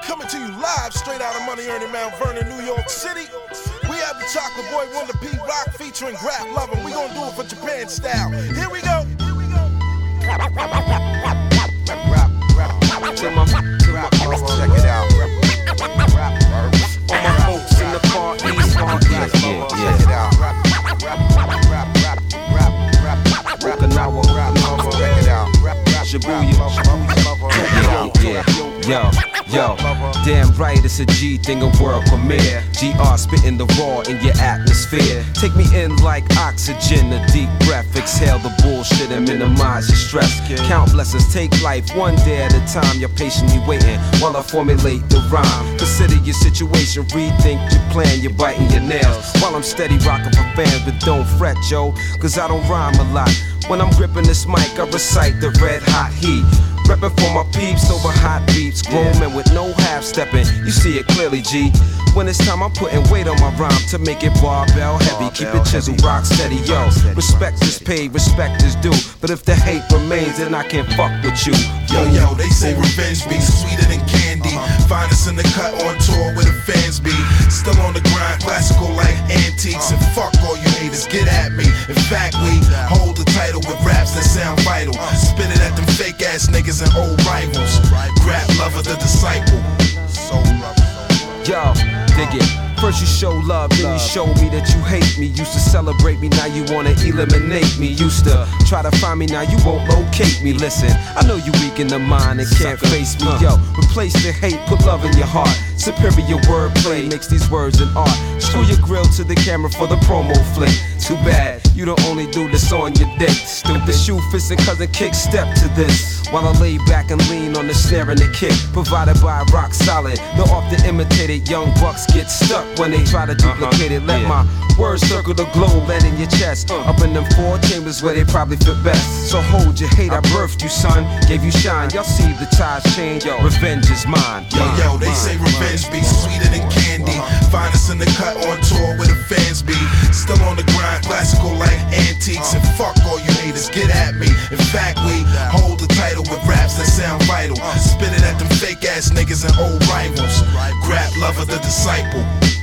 Coming to you live, straight out of Money Earning Mount Vernon, New York City. We have the Chocolate Boy Wonder P Rock featuring Grap Lovin'. We gonna do it for Japan style. Here we go. Check it out. All my folks in the far east, check it out. Okinawa, check it out. Shibuya, Yo, damn right, it's a G thing, a world premiere. GR spitting the raw in your atmosphere. Take me in like oxygen, a deep breath. Exhale the bullshit and minimize your stress. Count blessings, take life one day at a time. You're patiently waiting while I formulate the rhyme. Consider your situation, rethink your plan. You're biting your nails while I'm steady rocking for fans. But don't fret, yo, cause I don't rhyme a lot. When I'm gripping this mic, I recite the red hot heat. Reppin' for my peeps over hot beats. Grown men with no half stepping. You see it clearly, G. When it's time, I'm putting weight on my rhyme to make it barbell heavy. Keep it chisel, rock steady, yo. Respect is paid, respect is due. But if the hate remains, then I can't fuck with you. Yo, they say revenge be sweeter than candy. Find us in the cut on tour where the fans be. Still on the grind, classical like antiques. And fuck all you haters, get at me. In fact, we hold the title with raps that sound vital. Spit it at them fake ass niggas and old rivals. Grap Lover, the disciple. Yo, dig it. First you show love, then you show me that you hate me. Used to celebrate me, now you wanna eliminate me. Used to try to find me, now you won't locate me. Listen, I know you weak in the mind and can't face me. Yo, replace the hate, put love in your heart. Superior wordplay makes these words an art. Screw your grill to the camera for the promo flick. Too bad, you don't only do this on your dick. Stupid shoe fist and cousin kick step to this. While I lay back and lean on the snare and the kick. Provided by Rock Solid. The often imitated young bucks get stuck when they try to duplicate it. Let my words circle the globe, land in your chest. Up in them 4 chambers where they probably fit best. So hold your hate, I birthed you, son. Gave you shine, y'all see the tides change. Revenge is mine. Yo, they say revenge be sweeter than candy. Find us in the cut on tour where the fans be. Still on the grind, classical like antiques. And fuck all you haters, get at me. In fact, we hold the title with raps that sound vital. Spit it at them fake ass niggas and old rivals. Grap Lover, the disciple.